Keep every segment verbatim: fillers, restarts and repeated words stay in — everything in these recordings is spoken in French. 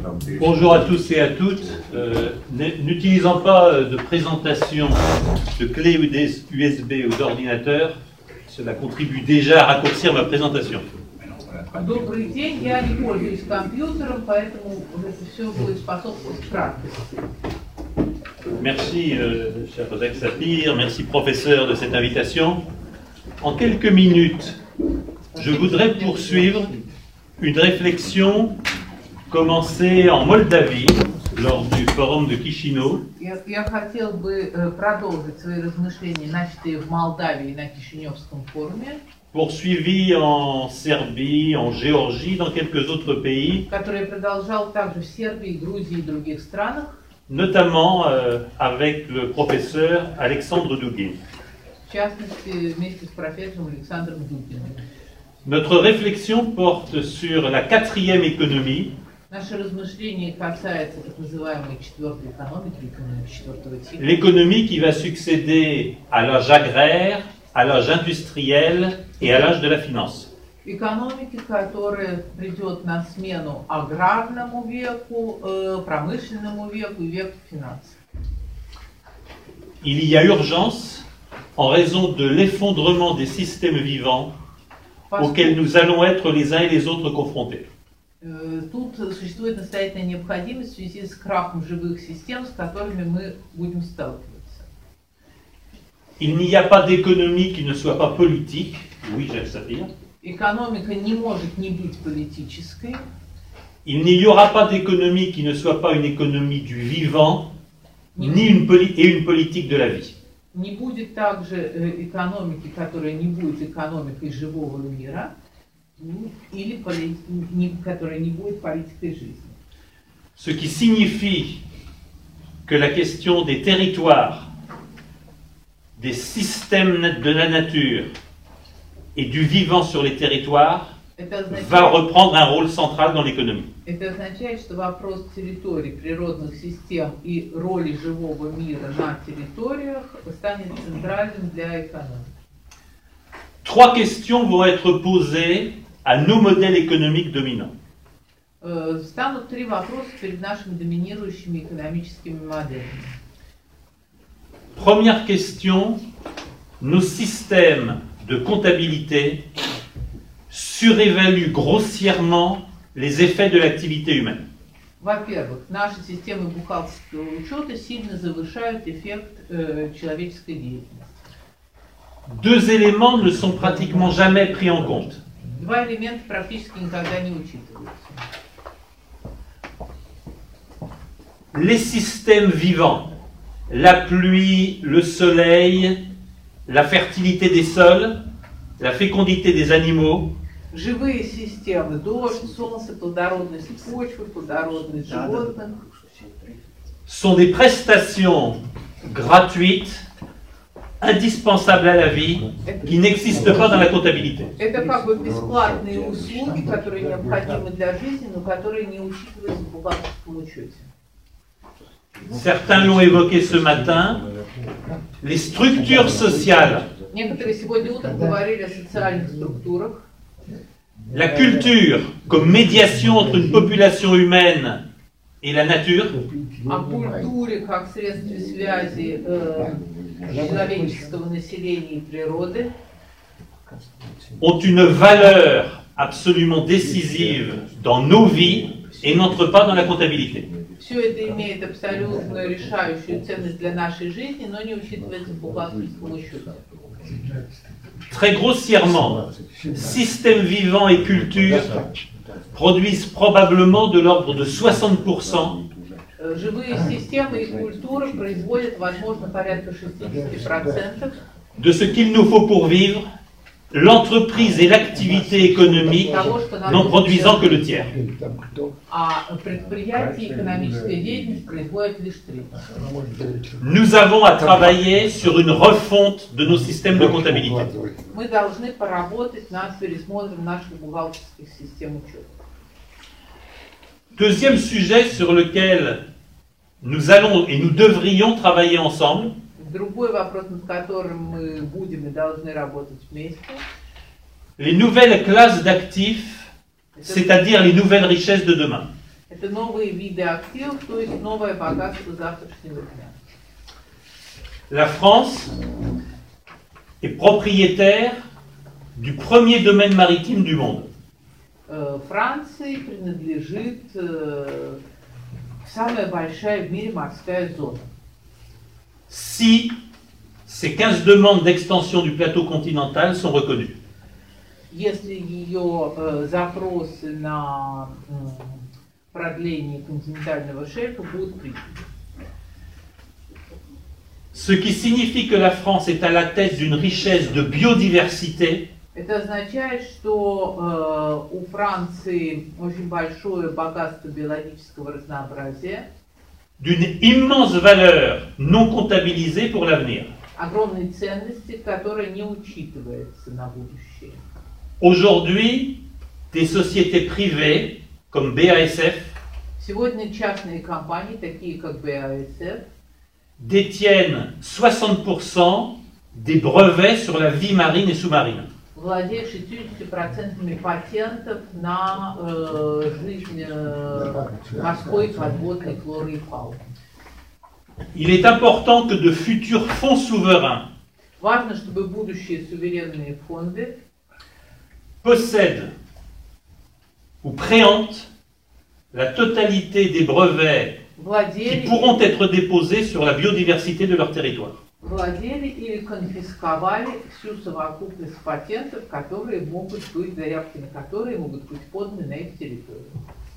Bonjour à tous et à toutes. Euh, N'utilisant pas de présentation de clé U S B ou d'ordinateur, cela contribue déjà à raccourcir ma présentation. Добрый день, я не пользуюсь компьютером, поэтому это все будет способствовать практике. Merci, euh, cher Joseph Sapir, merci professeur de cette invitation. En quelques minutes, je voudrais poursuivre une réflexion commencée en Moldavie lors du forum de Chisinau. Я, я хотел бы э, продолжить свои размышления, начатые в Молдавии на Кишиневском форуме, Poursuivi en Serbie, en Géorgie, dans quelques autres pays, который продолжал также в Сербии, Грузии и других странах, notamment euh, avec le professeur Alexandre Dugin. в частности, вместе с профессором Александром Дугиным. Notre réflexion porte sur la quatrième économie, Наше размышление касается так называемой четвертой экономики, экономики четвертого типа. l'économie qui va succéder à l'âge agraire, à l'âge industriel et à l'âge de la finance. Экономики, которая придет на смену аграрному веку, э, промышленному веку и веку финансов. Il y a urgence en raison de l'effondrement des systèmes vivants auxquels nous allons être les uns et les autres confrontés. Э, Тут существует настоятельная необходимость в связи с крахом живых систем, с которыми мы будем сталкиваться. Il n'y a pas d'économie qui ne soit pas politique, oui, Jacques Sapir. Экономика не может не быть политической. Il n'y aura pas d'économie qui ne soit pas une économie du vivant, ni une poli- et une politique de la vie. Не будет также э, экономики, которая не будет экономикой живого мира, ну, или поли- не- которая не будет политикой жизни. Ce qui signifie que la question des territoires, des systèmes de la nature et du vivant sur les territoires Это означает, va reprendre un rôle central dans l'économie. это означает, что вопрос территорий, природных систем и роли живого мира на территориях станет центральным для экономики. Trois questions vont être posées à nos modèles économiques dominants. Э, Станут три вопроса перед нашими доминирующими экономическими моделями. Première question, nos systèmes de comptabilité surévaluent grossièrement les effets de l'activité humaine. Во-первых, наши системы бухгалтерского учета сильно завышают эффект э, человеческой деятельности. Deux éléments ne sont pratiquement jamais pris en compte. Два элемента практически никогда не учитываются. Les systèmes vivants, la pluie, le soleil, la fertilité des sols, la fécondité des animaux, Живые системы, дождь, солнце, плодородность почвы, плодородность животных, sont des prestations gratuites, indispensables à la vie, qui n'existent pas dans la comptabilité. это как бы бесплатные услуги, которые необходимы для жизни, но которые не учитываются в бухгалтерском учете. Certains l'ont évoqué ce matin, les structures sociales, Некоторые сегодня утром говорили о социальных структурах. la culture comme médiation entre une population humaine et la nature, О культуре как средстве связи э, человеческого населения и природы ont une valeur absolument décisive dans nos vies et n'entrent pas dans la comptabilité. все это имеет абсолютно решающую ценность для нашей жизни, но не учитывается в бухгалтерском учете. Très grossièrement, système vivant et culture produisent probablement de l'ordre de soixante pour cent Э, Живые системы и культура производят, возможно, порядка шестьдесят процентов de ce qu'il nous faut pour vivre, l'entreprise et l'activité économique n'en produisant que le tiers. а предприятия и экономическая деятельность производят лишь треть. Nous avons à travailler sur une refonte de nos systèmes de comptabilité. Мы должны поработать над пересмотром наших бухгалтерских систем учета. Deuxième sujet sur lequel nous allons et nous devrions travailler ensemble, Другой вопрос, над которым мы будем и должны работать вместе, les nouvelles classes d'actifs, c'est-à-dire les nouvelles richesses de demain. Это новые виды активов, то есть новое богатство завтрашнего дня. La France est propriétaire du premier domaine maritime du monde. Э, Франции принадлежит э, самая большая в мире морская зона. Si ces quinze demandes d'extension du plateau continental sont reconnues. Если ее э, запросы на э, продление континентального шельфа будут приняты. Ce qui signifie que la France est à la tête d'une richesse de biodiversité Это означает, что э, у Франции очень большое богатство биологического разнообразия, d'une immense valeur non comptabilisée pour l'avenir. огромной ценности, которая не учитывается на будущее. Aujourd'hui, des sociétés privées comme B A S F Сегодня частные компании, такие как B A S F, détiennent soixante pour cent des brevets sur la vie marine et sous-marine. владеет шестьюдесятью процентами патентов на э, жизнь э, морской подводной флоры и фауны. Il est important que de futurs fonds souverains Важно, чтобы будущие суверенные фонды possèdent ou préemptent la totalité des brevets qui владели, pourront être déposés sur la biodiversité de leur territoire. владели или конфисковали всю совокупность патентов, которые могут быть, заявки на которые могут быть поданы на их территорию.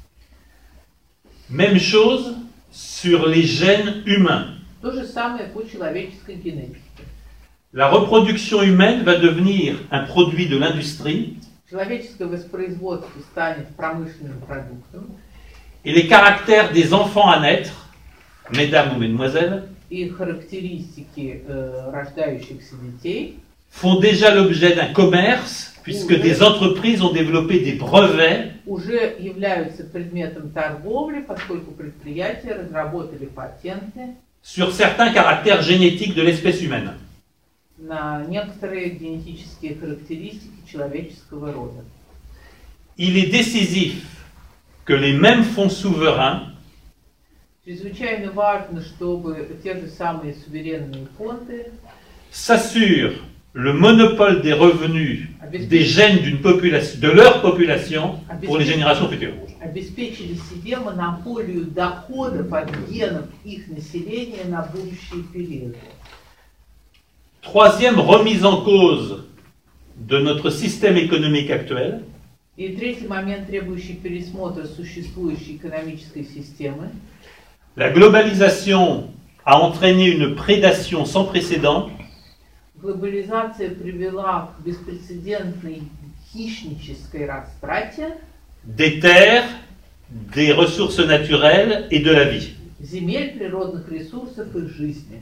Même chose sur les gènes humains. То же самое по человеческой генетике. La reproduction humaine va devenir un produit de l'industrie Человеческое воспроизводство станет промышленным продуктом, et les caractères des enfants à naître, mesdames ou mesdemoiselles, и характеристики э, рождающихся детей font déjà l'objet d'un commerce puisque des entreprises ont développé des brevets уже являются предметом торговли, поскольку предприятия разработали патенты sur certains caractères génétiques de l'espèce humaine. на некоторые генетические характеристики человеческого рода. Il est décisif que les mêmes fonds souverains Чрезвычайно важно, чтобы те же самые суверенные фонды s'assurent le monopole des revenus des gènes d'une population, de leur population pour les générations futures. обеспечили себе монополию доходов от генов их населения на будущие периоды. Troisième remise en cause de notre système économique actuel, И третий момент, требующий пересмотра существующей экономической системы. la globalisation a entraîné une prédation sans précédent Глобализация привела к беспрецедентной хищнической растрате des terres, des ressources naturelles et de la vie. земель, природных ресурсов и жизни.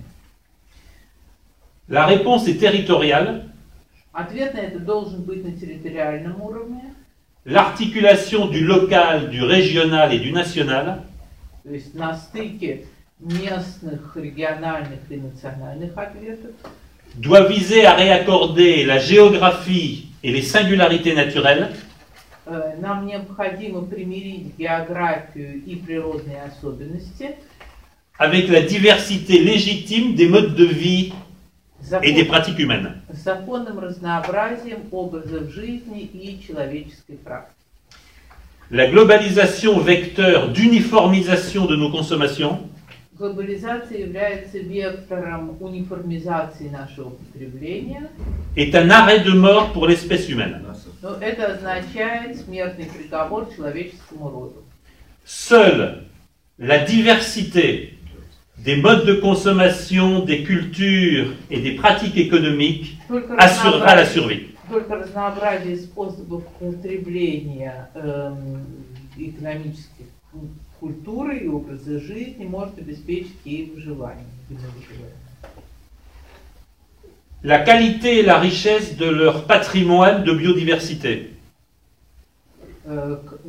La réponse est territoriale. Ответ на это должен быть на территориальном уровне, L'articulation du local, du régional et du national то есть на стыке местных, региональных и национальных ответов, doit viser à réaccorder la géographie et les singularités naturelles Э, нам необходимо примирить географию и природные особенности avec la diversité légitime des modes de vie с et des закон- pratiques humaines. с законным разнообразием образов жизни и человеческой практики. La globalisation vecteur d'uniformisation de nos consommations Глобализация является вектором униформизации нашего потребления, est un arrêt de mort pour l'espèce humaine. но это означает смертный приговор человеческому роду. Seule la diversité des modes de consommation, des cultures et des pratiques économiques Только assurera la разнообразие, survie. только разнообразие способов потребления эм, экономических культуры и образа жизни может обеспечить ей выживание. выживание. La qualité et la richesse de leur patrimoine de biodiversité. Э, к-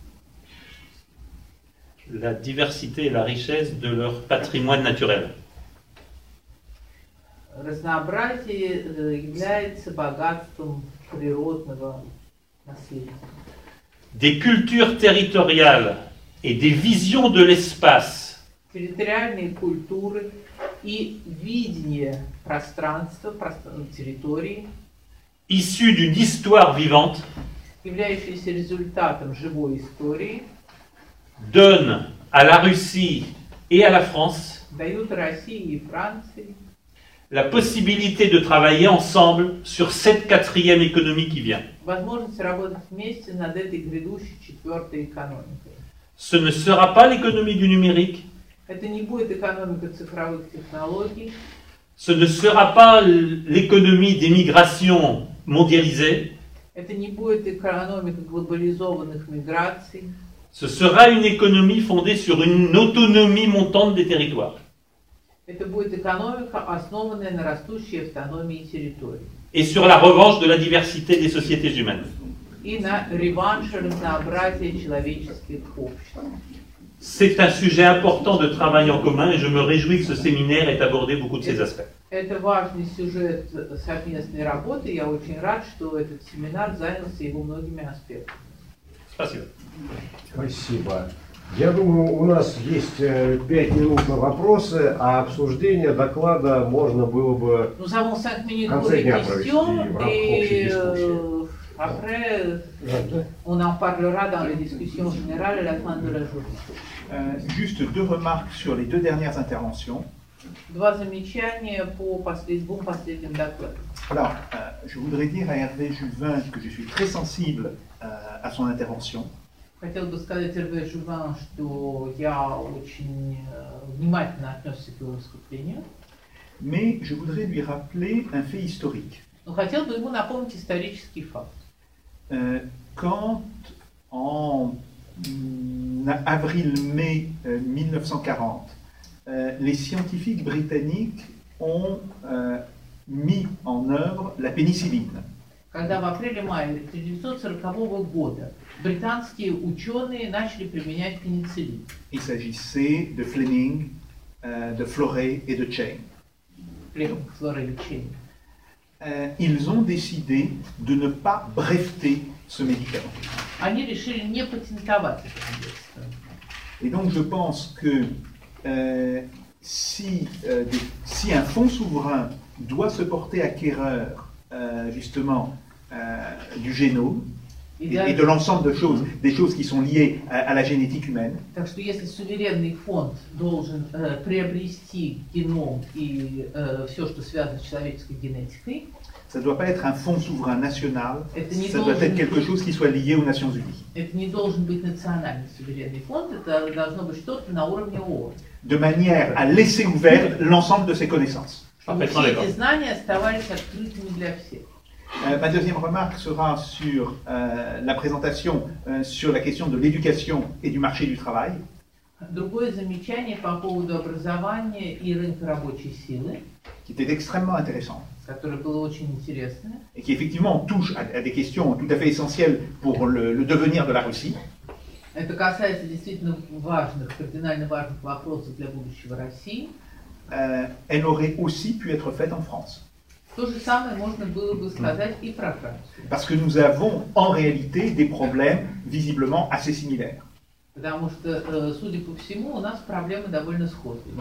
La diversité et la richesse de leur patrimoine naturel. Разнообразие э, является богатством природного наследия. Des cultures territoriales et des visions de l'espace территориальные культуры и видение пространства, пространства территории, issues d'une histoire vivante, являющиеся результатом живой истории, donnent à la Russie et à la France дают России и Франции la possibilité de travailler ensemble sur cette quatrième économie qui vient. возможность работать вместе над этой грядущей четвертой экономикой. Ce ne sera pas l'économie du numérique, Это не будет экономика цифровых технологий, ce ne sera pas l'économie des migrations mondialisées, это не будет экономика глобализованных миграций, ce sera une économie fondée sur une autonomie montante des territoires это будет экономика, основанная на растущей автономии территорий et sur la revanche de la diversité des sociétés humaines. и на реванше разнообразия человеческих обществ. C'est un sujet important de travail en commun et je me réjouis que ce séminaire ait abordé beaucoup de ces aspects. Это важный сюжет совместной работы. Я очень рад, что этот семинар занялся его многими аспектами. Спасибо. Спасибо. Я думаю, у нас есть пять минут на вопросы, а обсуждение доклада можно было бы Nous avons cinq minutes в pour конце les дня провести в questions рамках общей et дискуссии. euh, après on en parlera dans les discussions générales à la fin de la journée. Euh, juste deux remarques sur les deux dernières interventions. Два замечания по послед... двум последним докладам. Alors, euh, je voudrais dire à Hervé Juvin que je suis très sensible euh, à son intervention. Хотел бы сказать Эрве Жуван, что я очень внимательно отнесся к его выступлению. Mais je voudrais lui rappeler un fait historique. Но хотел бы ему напомнить исторический факт. Euh, quand, en avril-mai euh, mille neuf cent quarante, euh, les scientifiques britanniques ont euh, mis en œuvre la pénicilline. Когда в апреле-мае тысяча девятьсот сорокового года британские ученые начали применять пенициллин. Il s'agissait de Fleming, euh, de Florey et de Chain. Флеминг, Флорей и Чейн. Euh, ils ont décidé de ne pas breveter ce médicament. Они решили не патентовать это средство. Et donc je pense que euh, si, euh, des, si un fonds souverain doit se porter acquéreur euh, justement euh, du génome И et, даже- et de l'ensemble de choses, des choses qui sont liées à, à la génétique humaine, Так что если суверенный фонд должен э, приобрести геном и э, все, что связано с человеческой генетикой, ça ne doit pas être un fonds souverain national, Это не ça doit должен être quelque быть- chose qui soit lié aux Nations Unies, это не должен быть национальный суверенный фонд, это должно быть что-то на уровне ООН. de manière à laisser ouvert l'ensemble de ces connaissances. Чтобы Parfaitement все d'accord. эти знания оставались открытыми для всех. Euh, ma deuxième remarque sera sur euh, la présentation euh, sur la question de l'éducation et du marché du travail. Другое замечание по поводу образования и рынка рабочей силы, Qui était extrêmement intéressant которое было очень интересно. et qui effectivement touche à, à des questions tout à fait essentielles pour le, le devenir de la Russie. Это касается действительно важных, кардинально важных вопросов для будущего России. Euh, elle aurait aussi pu être faite en France. То же самое можно было бы сказать и про Францию. Parce que nous avons en réalité des problèmes visiblement assez similaires. Потому что, э, судя по всему, у нас проблемы довольно сходные.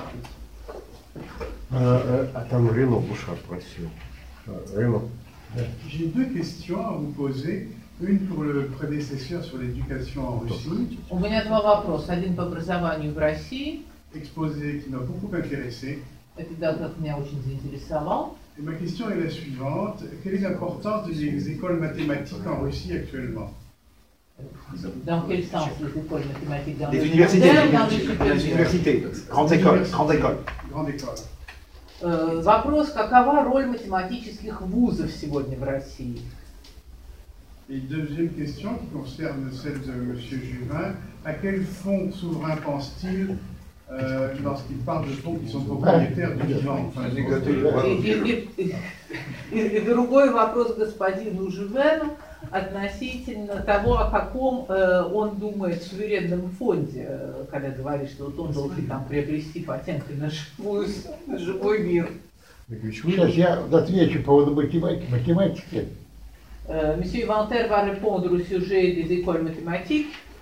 А, а там Рено Бушар просил. Рено. J'ai deux questions à vous poser. Une pour le prédécesseur sur l'éducation en Russie, У меня два вопроса. Один по образованию в России. exposé qui m'a beaucoup intéressé. Этот доклад меня очень заинтересовал. Et ma question est la suivante. Quelle est l'importance des écoles mathématiques en Russie actuellement? Dans quel sens les écoles mathématiques dans Des le universités, secondaire, dans le des supérieur? universités, grandes écoles, grandes écoles. Grande école. Э, Вопрос, какова роль математических вузов сегодня в России? Et deuxième question qui concerne celle de M. Juvin. À quel fonds souverain pense-t-il euh, lorsqu'il parle de fonds qui sont propriétaires du vivant? Enfin, И, и- и- и- и другой вопрос господину Жувену относительно того, о каком э, он думает суверенном фонде, э, когда говорит, что вот он должен там приобрести патенты на, живую, на живой мир. Сейчас я отвечу по поводу математики. математики. Euh, Monsieur Inventaire va répondre au sujet des écoles mathématiques.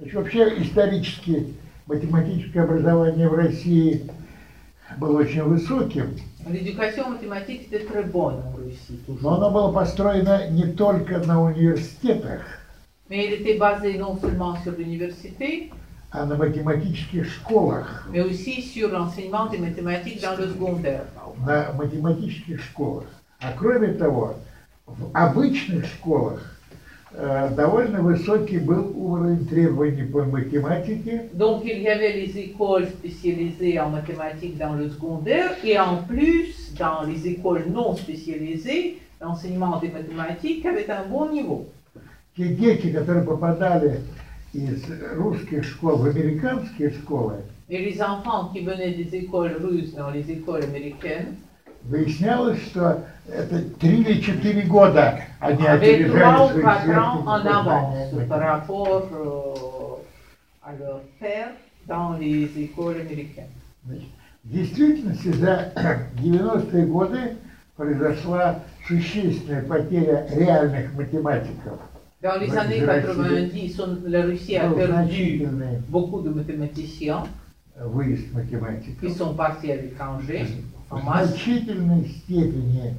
Значит, вообще исторически математическое образование в России было очень высоким, L'éducation mathématique était très bonne en Russie, но toujours. оно было построено не только на университетах, Mais elle était basée non seulement sur l'université, а на математических школах. mais aussi sur l'enseignement des mathématiques dans le secondaire. На математических школах. А кроме того, в обычных школах э, довольно высокий был уровень требований по математике. Donc il y avait les écoles spécialisées en mathématiques dans le secondaire et en plus dans les écoles non spécialisées, l'enseignement des mathématiques avait un bon niveau. Те дети, которые попадали из русских школ в американские школы, Et les enfants qui venaient des écoles russes dans les écoles américaines выяснялось, что это три или четыре года они avaient trois опережали ou quatre ans своих en avance сверстников. par rapport euh, à leur père dans les écoles américaines. Значит, в действительности за девяностые годы произошла существенная потеря реальных математиков. Dans les années quatre-vingt-dix, on- la Russie a Был perdu значительный beaucoup de mathématiciens выезд qui математиков. sont partis à l'étranger en В masse. значительной степени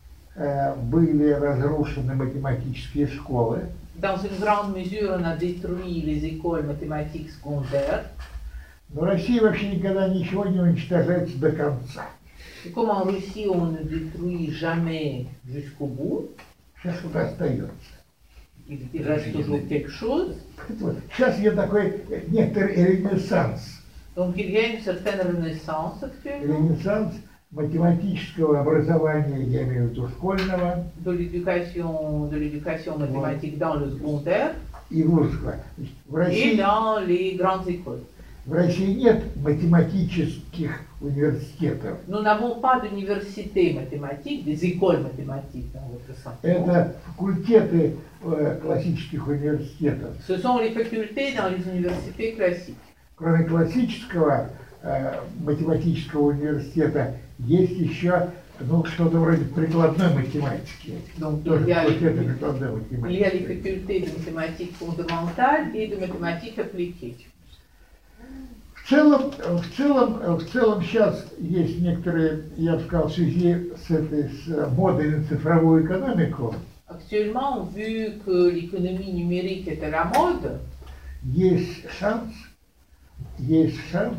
э, были разрушены математические школы. Dans une grande mesure, on a détruit les écoles mathématiques secondaires. Но Россия вообще никогда ничего не уничтожается до конца. Et comme en Russie, on ne détruit jamais jusqu'au bout, Сейчас что-то остается. il, il reste toujours quelque chose. Поэтому сейчас я такой э, некоторый ренессанс. Donc il y a une certaine renaissance actuellement Ренессанс математического образования, я имею в виду школьного de l'éducation, de l'éducation mathématique dans le secondaire и русского. В et России, dans les grandes écoles. в России нет математических университетов. Nous n'avons pas d'université mathématique, des écoles mathématiques dans votre sens. Это факультеты э, классических университетов. Ce sont les facultés dans les universités classiques. Кроме классического э, математического университета, есть еще ну, что-то вроде прикладной математики. Donc Тоже il y a les, факультеты прикладной il y a les математики. facultés de mathématiques fondamentales et de mathématiques appliquées. В целом, в целом, в целом сейчас есть некоторые, я бы сказал, в связи с этой с модой на цифровую экономику, Actuellement, vu que l'économie numérique est à la mode, есть шанс, есть шанс,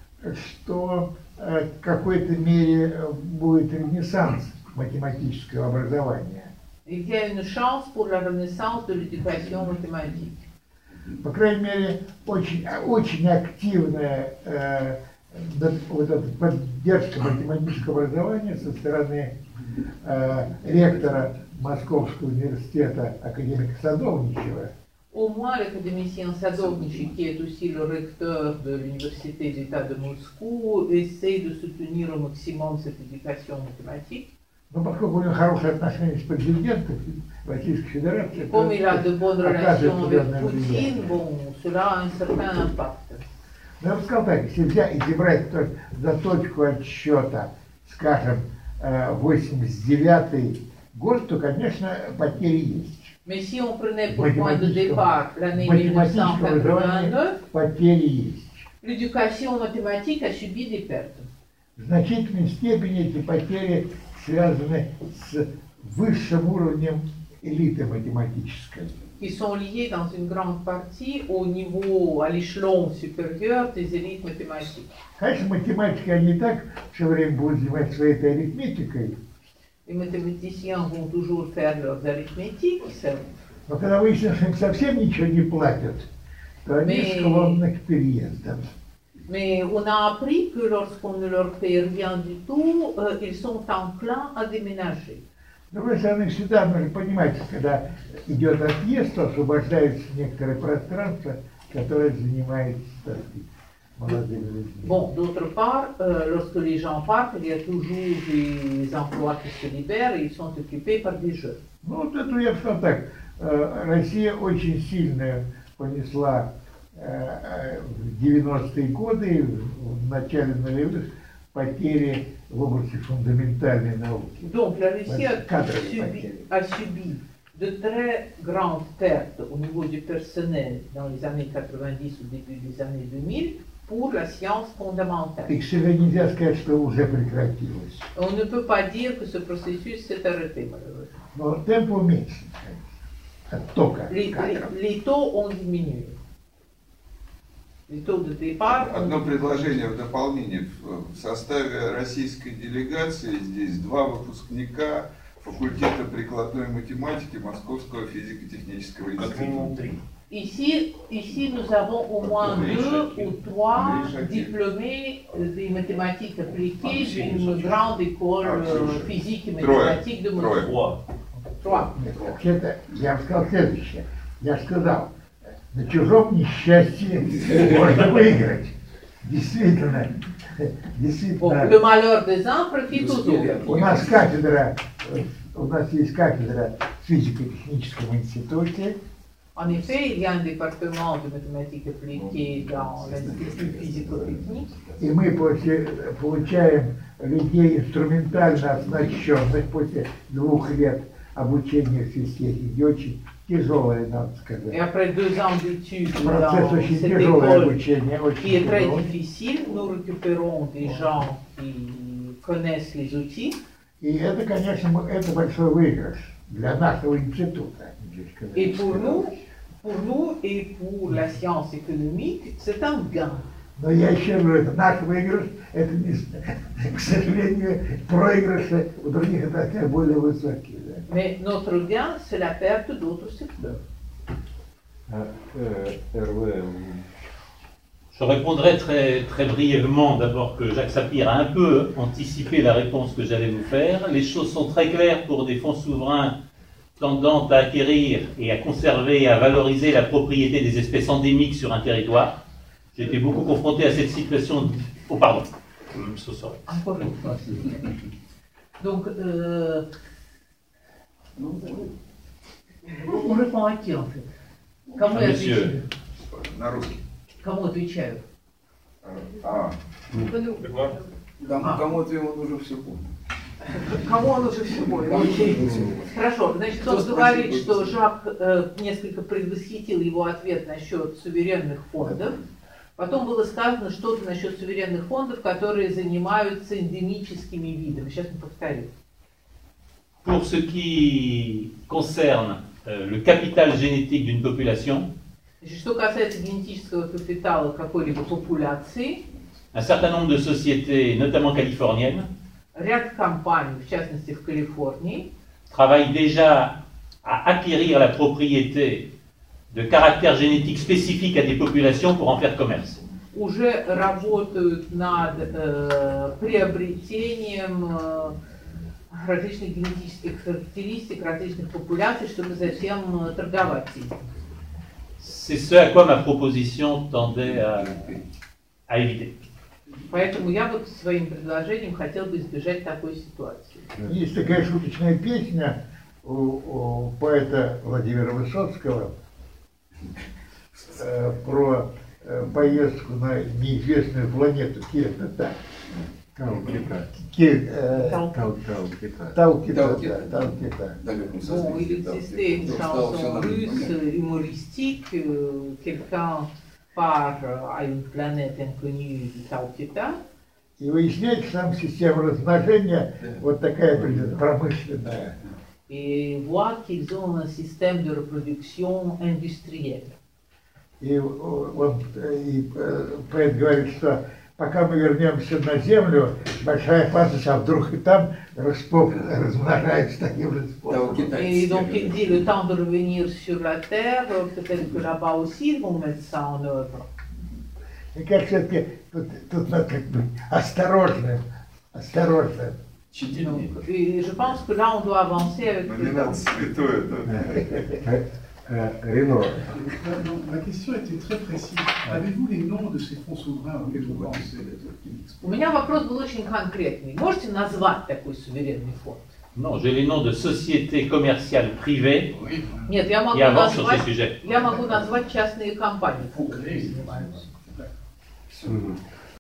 что э, в какой-то мере э, будет ренессанс математического образования. il y a une chance pour la renaissance de l'éducation mathématique. По крайней мере, очень, очень активная э, да- вот эта поддержка математического образования со стороны э, ректора Московского университета академика Садовничева. Au moins, l'académicien Sadovnichi, qui est aussi le recteur de l'Université d'État de Moscou, essaie de soutenir au maximum cette éducation mathématique. Но поскольку у него хорошие отношения с президентом Российской Федерации, Et comme il a de bonnes оказывает relations avec определенное влияние. Poutine, bon, cela a un certain impact. Но я бы сказал так, если взять, если брать то- за точку отсчета, скажем, э, восемьдесят девятый год, то, конечно, потери есть. Mais si on prenait pour point de Mathématiques, départ l'année математическое mille neuf cent образование quatre-vingt-neuf, потери есть. l'éducation mathématique a subi des pertes. В значительной степени эти потери связаны с высшим уровнем элиты математической. Qui sont liées dans une grande partie au niveau, à l'échelon supérieur des élites mathématiques. Конечно, математики, они и так все время будут заниматься своей этой арифметикой, Les mathématiciens vont toujours faire leurs arithmétiques, ça- но когда выяснится, что им совсем ничего не платят, то они Mais- склонны к переездам. mais on a appris que lorsqu'on ne leur paie rien du tout, euh, ils sont enclins à déménager. С другой стороны, всегда нужно понимать, когда идет отъезд, то освобождается некоторое пространство, которое занимает так сказать, молодыми людьми. Bon, d'autre part, euh, lorsque les gens partent, il y a toujours des emplois qui se libèrent et ils sont occupés par des jeunes. Ну, вот это я бы сказал так, э, Россия очень сильно понесла э, э, в девяностые годы, в начале нулевых, потери в области фундаментальной науки. Donc la Russie a Cadre, subi, paquet. a subi de très grandes pertes au niveau du personnel dans les années quatre-vingt-dix ou début des années deux mille pour la science fondamentale. И, к сожалению, нельзя сказать, что уже прекратилось. On ne peut pas dire que ce processus s'est arrêté, malheureusement. Но темп уменьшен. Оттока Les, кадров. les- les taux ont diminué. Les taux de départ ont Одно предложение в дополнение. В в составе российской делегации здесь два выпускника факультета прикладной математики Московского физико-технического института. Ici, ici, nous avons au moins deux ou trois diplômés euh, des mathématiques appliquées d'une grande école euh, physique et mathématique de Moscou. Trois. Trois. Вообще-то, я бы сказал следующее. Я сказал, на чужом несчастье можно выиграть. Действительно, Bon, действительно. le malheur des uns profite aux autres. У нас кафедра, э, у нас есть кафедра в физико-техническом институте. En effet, il y a un département de mathématiques appliquées dans l'Institut physico-technique. И мы после, получаем людей инструментально оснащенных после двух лет обучения в физтехнике. Очень тяжелое, надо Et сказать. après deux ans d'études Процесс dans очень cette тяжелое école обучение, qui est очень très тяжелое. difficile, nous récupérons des gens qui connaissent les outils. И это, конечно, мы- это большой выигрыш для нашего института. Et pour nous, pour nous et pour la science économique, c'est un gain. Но я еще говорю, это наш выигрыш, это, не, к сожалению, проигрыши у других это более высокие. Да. Mais notre gain, c'est la perte d'autres secteurs. Je répondrai très, très brièvement, d'abord que Jacques Sapir a un peu anticipé la réponse que j'allais vous faire. Les choses sont très claires pour des fonds souverains tendant à acquérir et à conserver et à valoriser la propriété des espèces endémiques sur un territoire. J'ai été beaucoup confronté à cette situation. Oh, pardon. I'm so sorry. Encore une fois. Donc, euh, on répond à qui en fait? Кому я Monsieur. отвечаю? На русский. Кому отвечаю? А, А. кому-то он уже все понял. Кому он уже все понял? Хорошо, значит, он говорит, что Жак э, несколько предвосхитил его ответ насчет суверенных фондов. Потом было сказано что-то насчет суверенных фондов, которые занимаются эндемическими видами. Сейчас мы повторим. Pour ce qui concerne euh, le capital génétique d'une population, Значит, что касается генетического капитала какой-либо популяции, un certain nombre de sociétés, notamment californiennes, ряд компаний, в частности в Калифорнии, travaillent déjà à acquérir la propriété de caractères génétiques spécifiques à des populations pour en faire commerce. уже работают над э, приобретением э, различных генетических характеристик различных популяций, чтобы затем э, торговать ими. C'est ce à quoi ma proposition tendait à, à éviter. Поэтому я вот своим предложением хотел бы избежать такой ситуации. Есть такая шуточная песня у, у поэта Владимира Высоцкого э, про э, поездку на неизвестную планету Кирта. Талкита. Талкита. Талкита. Талкита. Bon, il existait une chanson russe humoristique, euh, quelqu'un part à une planète inconnue du Талкита, И выясняется, там система размножения вот такая промышленная. et voit qu'ils ont un système de reproduction industrielle. И, он, и э, поэт говорит, что пока мы вернемся на Землю, большая опасность, а вдруг и там распоп размножается таким же способом. Et donc il dit le temps de revenir sur la Terre, euh, peut-être que là-bas aussi ils vont mettre ça en œuvre. Мне кажется, все-таки тут, тут надо как бы осторожно, осторожно. Donc, et je pense que là on doit avancer avec Ну не prudence. надо святое это. Рено, Ma question était très précise. Avez-vous les noms de ces fonds souverains auxquels vous pensez? У меня вопрос был очень конкретный. Можете назвать такой суверенный фонд? Non, j'ai les noms de sociétés commerciales privées Нет, я могу qui avancent sur ces назвать, sujets. я могу назвать частные компании, которые занимаются. Мгм.